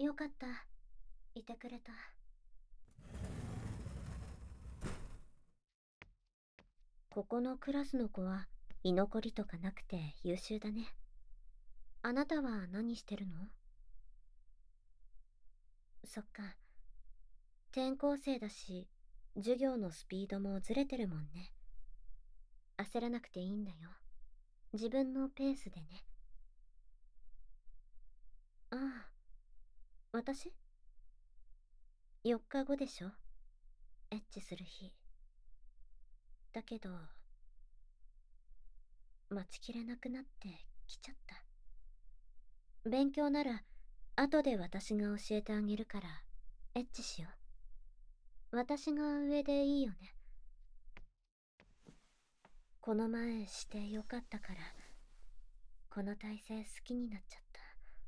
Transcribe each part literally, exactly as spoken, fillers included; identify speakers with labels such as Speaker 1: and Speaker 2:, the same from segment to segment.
Speaker 1: よかった。いてくれた。ここのクラスの子は居残りとかなくて優秀だね。あなたは何してるの？そっか。転校生だし、授業のスピードもずれてるもんね。焦らなくていいんだよ。自分のペースでね。ああ、私 ?よっかごでしょ？エッチする日。だけど、待ちきれなくなって来ちゃった。勉強なら、後で私が教えてあげるから、エッチしよう。私が上でいいよね。この前してよかったから、この体勢好きになっちゃった。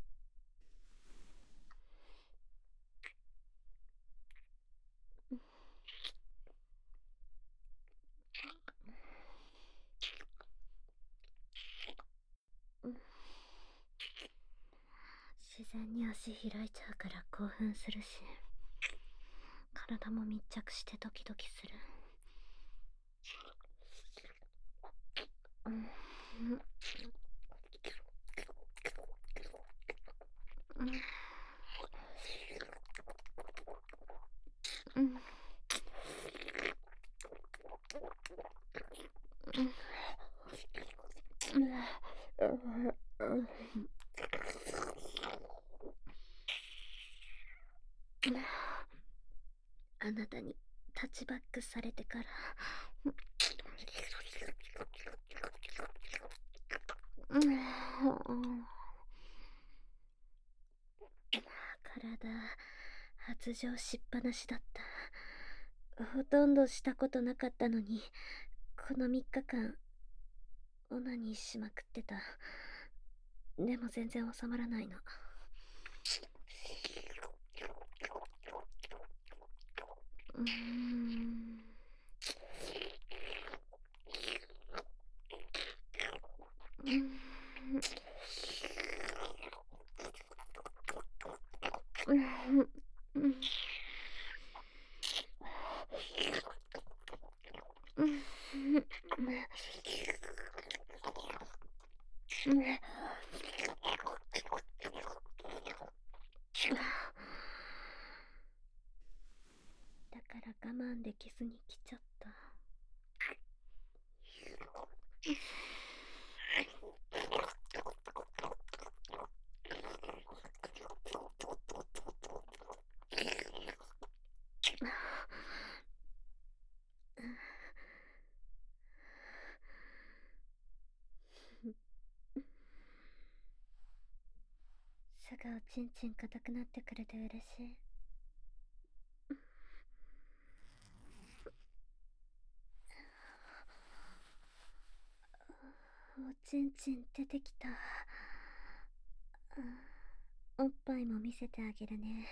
Speaker 1: 自然に足開いちゃうから興奮するし、体も密着してドキドキする。うん、うん、うん、うん、あなたにタッチバックされてから、うん、体発情しっぱなしだった。ほとんどしたことなかったのに、このみっかかんオナニーしまくってた。でも全然収まらないの。うーん、うん、うん、うん、うん、うん、だから我慢できずに来ちゃった。すぐおちんちん硬くなってくれて嬉しい。おちんちん出てきた。おっぱいも見せてあげるね。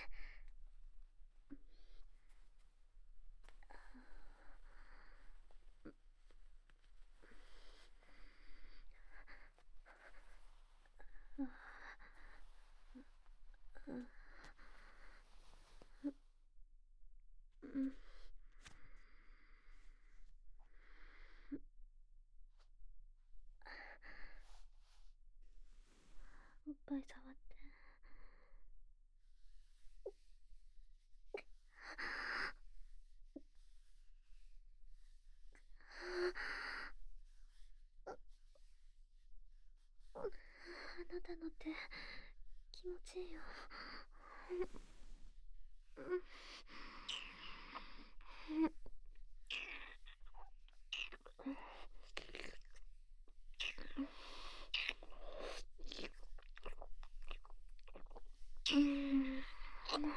Speaker 1: うん、おっぱい触って。あなたの手気持ちいいよ。うん、もうチューもいいよ。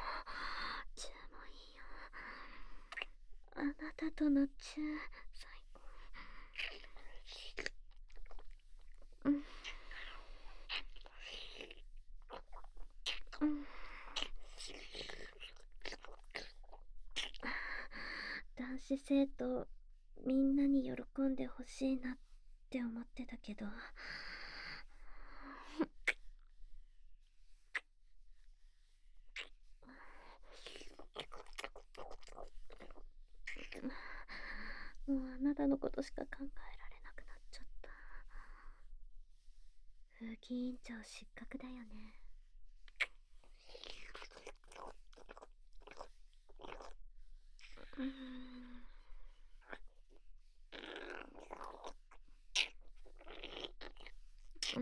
Speaker 1: あなたとのチュー最高。うん、うん、男子生徒みんなに喜んでほしいなって思ってたけど、 ことしか考えられなくなっちゃった。風紀委員長失格だよね。うーん。うん。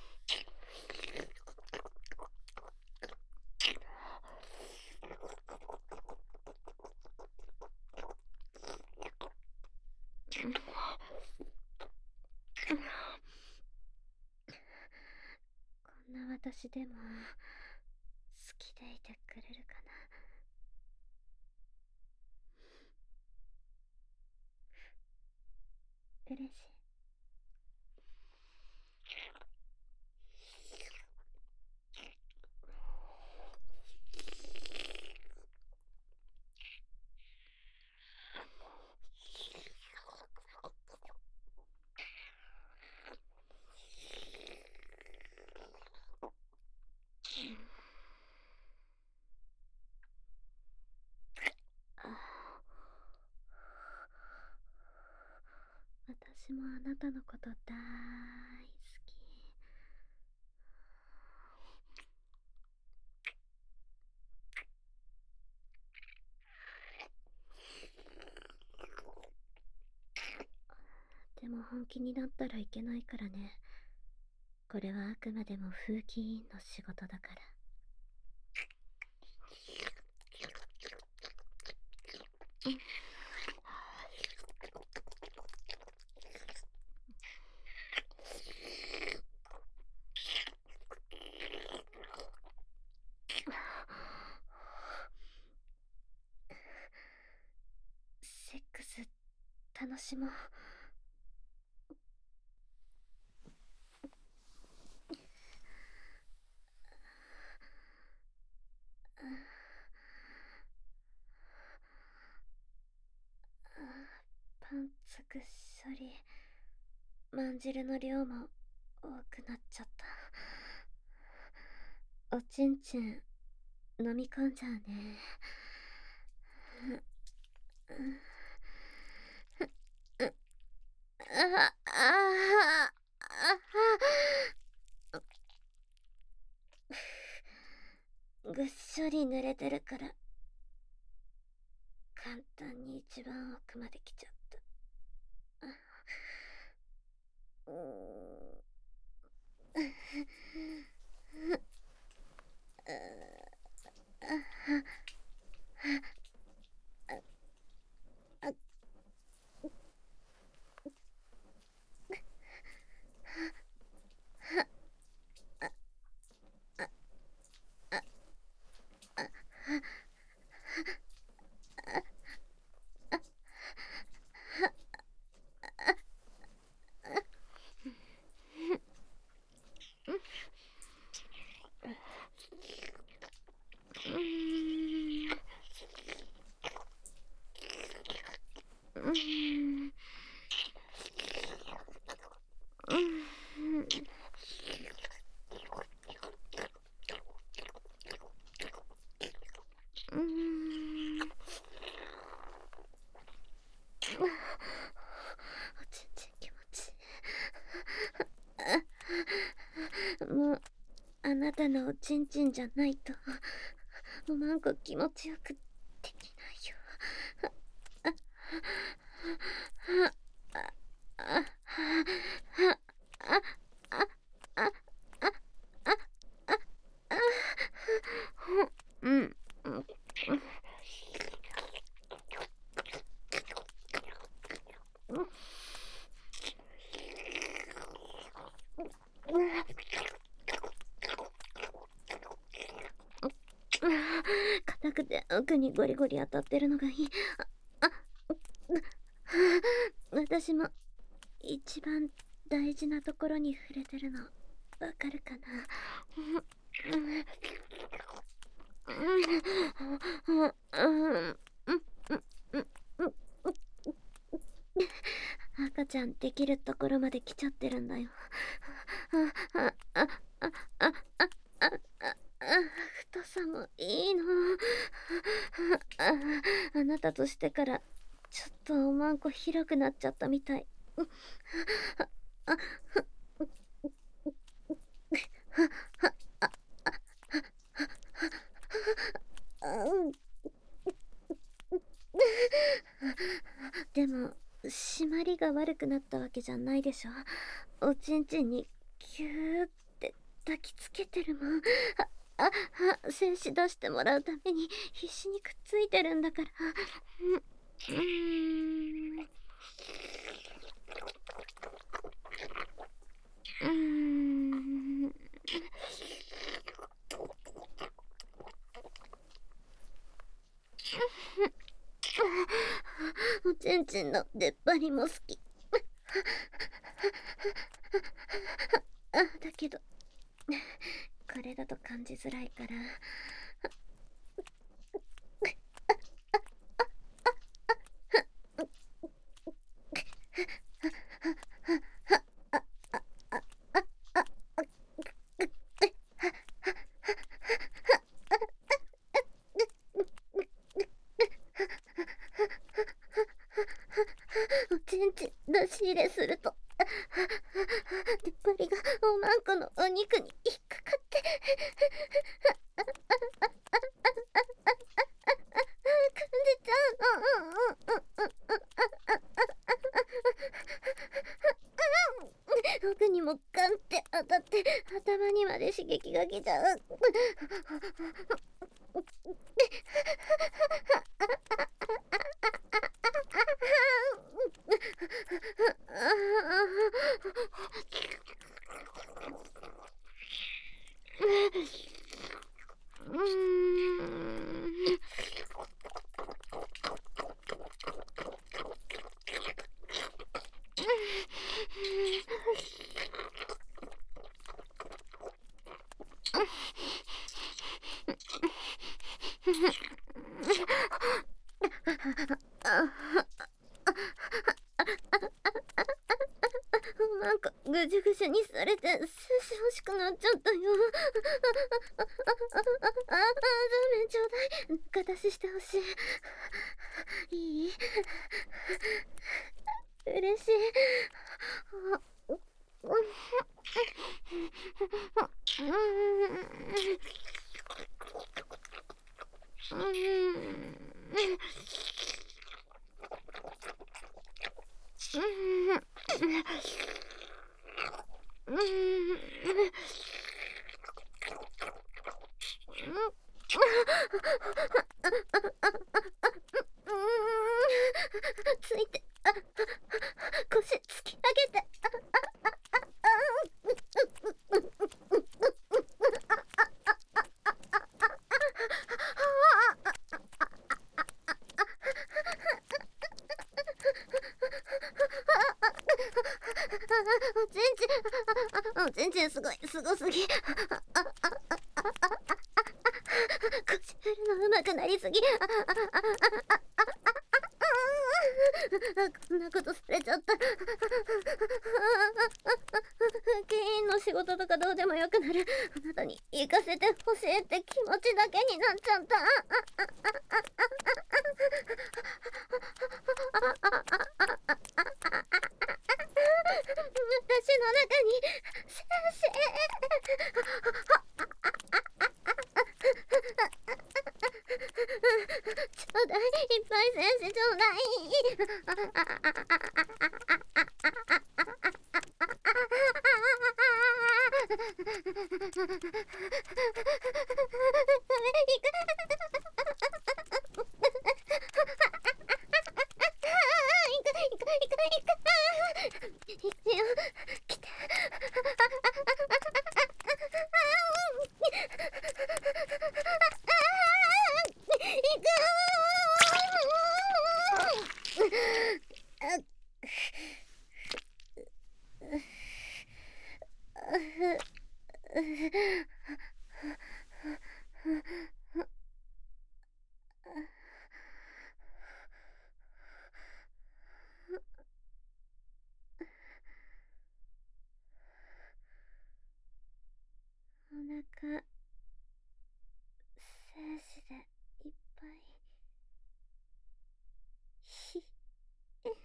Speaker 1: こんな私でも好きでいてくれるかな。嬉しい。私もあなたのことだーい好き。でも本気になったらいけないからね。これはあくまでも風紀委員の仕事だから。セックス楽しもう。パンツぐっしょり。まんじるの量も多くなっちゃった。おちんちん飲み込んじゃうね。ああぐっしょり濡れてるから簡単に一番奥まで来ちゃった。うーおちんちん気持ちいい。もうあなたのおちんちんじゃないとおまんこ気持ちよくできないよ。うん。硬くて奥にゴリゴリ当たってるのがいい。あ、あ、私も一番大事なところに触れてるのわかるかな。赤ちゃんできるところまで来ちゃってるんだよ。あ、あ、あ、あ、あ、あ、あ、あ、太さもいいの。あ、あなたとしてからちょっとおままんこ広くなっちゃったみたい。あ、あ、うん。でも、締まりが悪くなったわけじゃないでしょ。おちんちんにギューって抱きつけてるもん。あ、あ、あ、精子出してもらうために必死にくっついてるんだから。うん、うーん。うーん。おちんちんの出っ張りも好き。あ、だけど、これだと感じづらいから。おちんちん出し入れすると、出っ張りがおまんこのお肉に引っかかって、感じちゃうの。奥にもガンって当たって頭にまで刺激が来ちゃう。うーん。なんかぐじゅぐじゅにされて精子欲しくなっちゃったよ。あ、あ、あ、あ、あ、ダメちょうだい。中出ししてほしい。いい？嬉しい。あ、うん、うん、うん、うん。ついて、あ、腰突き上げて、おちんちん、おちんちんすごい、すごすぎ。腰振るの上手くなりすぎ。こんなことされちゃった。議員の仕事とかどうでもよくなる。あなたに行かせてほしいって気持ちだけになっちゃった。私の中に先生ちょうだい、いっぱい先生ちょうだい。お腹精子でいっぱいひ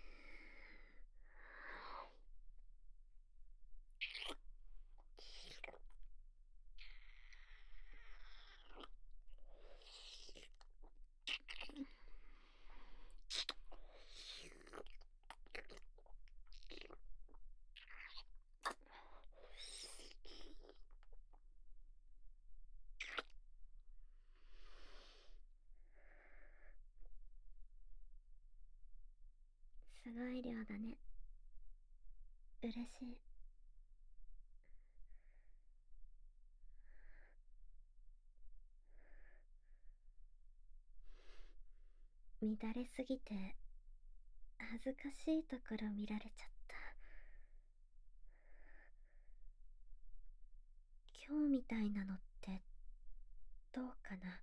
Speaker 1: ごい量だね。嬉しい。乱れすぎて恥ずかしいところ見られちゃった。今日みたいなのってどうかな。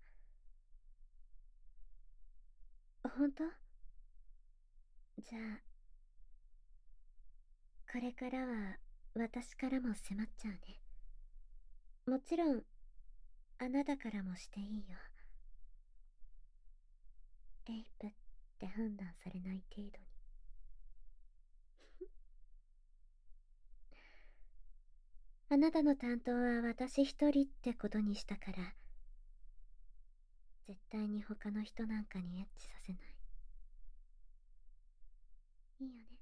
Speaker 1: ほんと？じゃあ、これからは私からも迫っちゃうね。もちろん、あなたからもしていいよ。レイプって判断されない程度に。あなたの担当は私一人ってことにしたから、絶対に他の人なんかにエッチさせない。いいよね。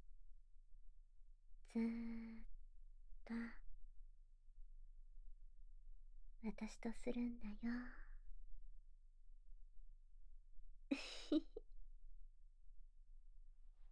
Speaker 1: ずーっと、私とするんだよ。